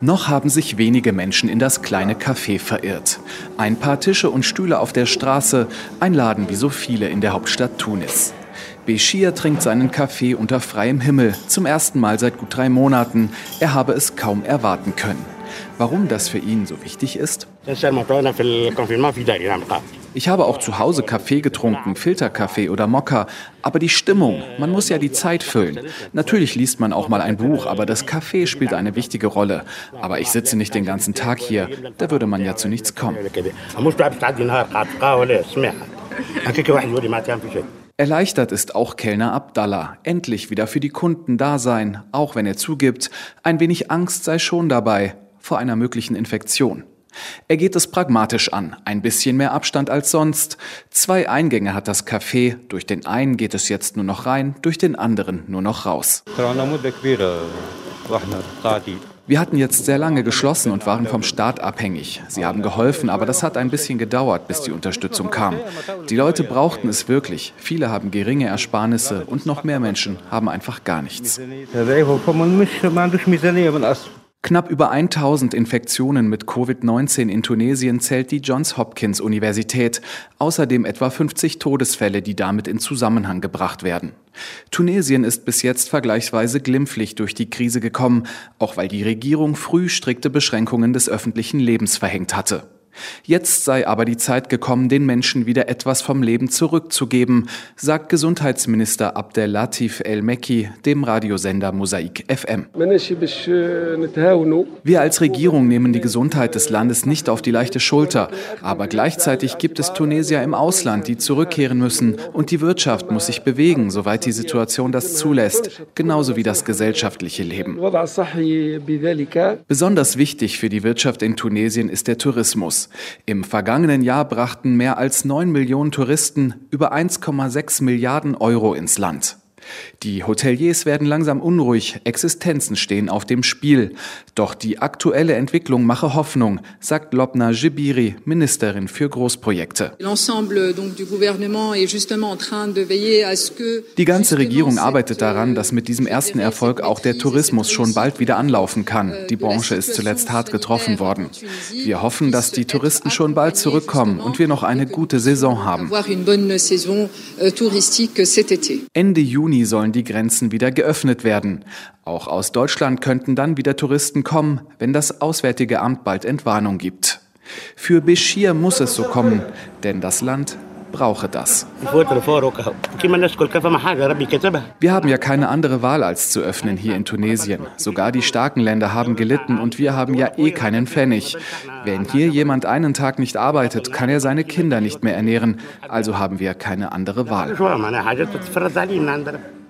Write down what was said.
Noch haben sich wenige Menschen in das kleine Café verirrt. Ein paar Tische und Stühle auf der Straße, ein Laden wie so viele in der Hauptstadt Tunis. Béchir trinkt seinen Kaffee unter freiem Himmel, zum ersten Mal seit gut 3 Monaten. Er habe es kaum erwarten können. Warum das für ihn so wichtig ist? Ich habe auch zu Hause Kaffee getrunken, Filterkaffee oder Mokka. Aber die Stimmung, man muss ja die Zeit füllen. Natürlich liest man auch mal ein Buch, aber das Kaffee spielt eine wichtige Rolle. Aber ich sitze nicht den ganzen Tag hier, da würde man ja zu nichts kommen. Erleichtert ist auch Kellner Abdallah. Endlich wieder für die Kunden da sein, auch wenn er zugibt, ein wenig Angst sei schon dabei vor einer möglichen Infektion. Er geht es pragmatisch an, ein bisschen mehr Abstand als sonst. 2 Eingänge hat das Café, durch den einen geht es jetzt nur noch rein, durch den anderen nur noch raus. Wir hatten jetzt sehr lange geschlossen und waren vom Staat abhängig. Sie haben geholfen, aber das hat ein bisschen gedauert, bis die Unterstützung kam. Die Leute brauchten es wirklich. Viele haben geringe Ersparnisse und noch mehr Menschen haben einfach gar nichts. Knapp über 1000 Infektionen mit Covid-19 in Tunesien zählt die Johns Hopkins Universität. Außerdem etwa 50 Todesfälle, die damit in Zusammenhang gebracht werden. Tunesien ist bis jetzt vergleichsweise glimpflich durch die Krise gekommen, auch weil die Regierung früh strikte Beschränkungen des öffentlichen Lebens verhängt hatte. Jetzt sei aber die Zeit gekommen, den Menschen wieder etwas vom Leben zurückzugeben, sagt Gesundheitsminister Abdel Latif El-Mekki dem Radiosender Mosaik FM. Wir als Regierung nehmen die Gesundheit des Landes nicht auf die leichte Schulter, aber gleichzeitig gibt es Tunesier im Ausland, die zurückkehren müssen und die Wirtschaft muss sich bewegen, soweit die Situation das zulässt, genauso wie das gesellschaftliche Leben. Besonders wichtig für die Wirtschaft in Tunesien ist der Tourismus. Im vergangenen Jahr brachten mehr als 9 Millionen Touristen über 1,6 Milliarden Euro ins Land. Die Hoteliers werden langsam unruhig, Existenzen stehen auf dem Spiel. Doch die aktuelle Entwicklung mache Hoffnung, sagt Lobna Jebiri, Ministerin für Großprojekte. Die ganze Regierung arbeitet daran, dass mit diesem ersten Erfolg auch der Tourismus schon bald wieder anlaufen kann. Die Branche ist zuletzt hart getroffen worden. Wir hoffen, dass die Touristen schon bald zurückkommen und wir noch eine gute Saison haben. Ende Juni sollen die Grenzen wieder geöffnet werden. Auch aus Deutschland könnten dann wieder Touristen kommen, wenn das Auswärtige Amt bald Entwarnung gibt. Für Béchir muss es so kommen, denn das Land brauche das. Wir haben ja keine andere Wahl, als zu öffnen hier in Tunesien. Sogar die starken Länder haben gelitten und wir haben ja keinen Pfennig. Wenn hier jemand einen Tag nicht arbeitet, kann er seine Kinder nicht mehr ernähren. Also haben wir keine andere Wahl.